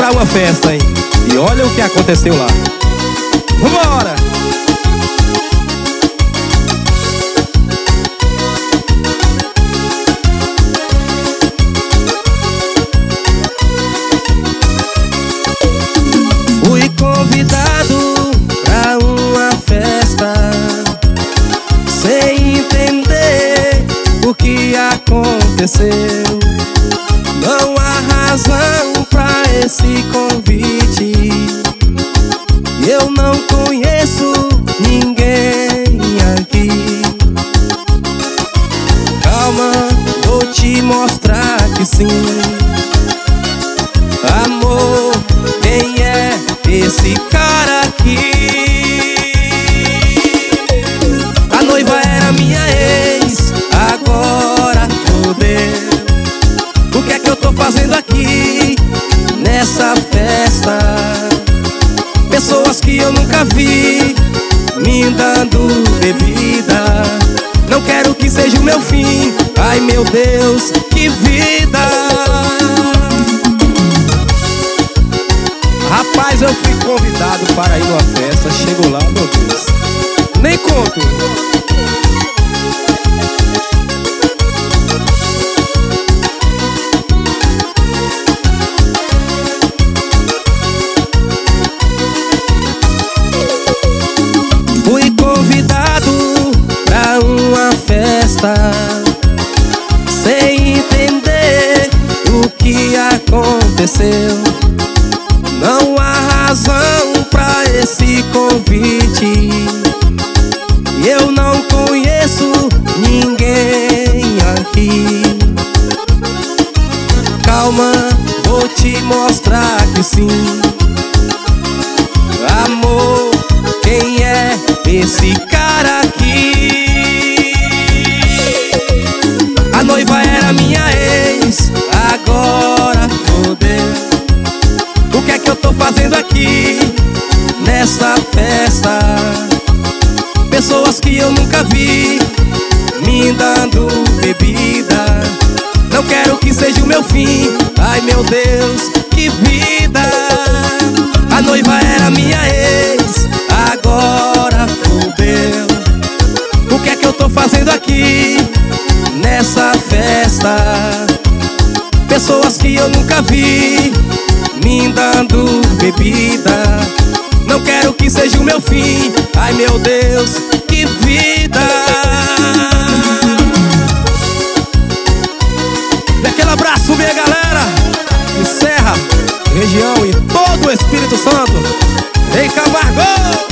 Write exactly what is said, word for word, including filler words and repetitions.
pra uma festa, hein? E olha o que aconteceu lá. Vambora! Fui convidado pra uma festa sem entender o que aconteceu. Não há razão pra esse convite. Eu não conheço ninguém aqui. Calma, vou te mostrar que sim. Amor, quem é esse cara aqui? A noiva era minha ex, agora fodeu. O que é que eu tô fazendo aqui nessa festa? Pessoas que eu nunca vi me dando bebida. Não quero que seja o meu fim. Ai meu Deus, que vida! Rapaz, eu fui convidado para ir numa festa. Chego lá, meu Deus, nem conto. Fui convidado pra uma festa sem entender o que aconteceu. Não há razão pra esse convite. Eu não conheço ninguém aqui. Calma, vou te mostrar que sim. Amor, quem é esse cara aqui? A noiva era minha ex, agora fodeu. O que é que eu tô fazendo aqui nessa festa? Pessoas que eu nunca vi me dando bebida. Não quero que seja o meu fim. Ai meu Deus, que vida! A noiva era minha ex, agora fodeu. O que é que eu tô fazendo aqui nessa festa? Pessoas que eu nunca vi me dando bebida. Não quero que seja o meu fim. Ai meu Deus, que vida! E aquele abraço, minha galera, em Serra, região e todo o Espírito Santo, em Camargo!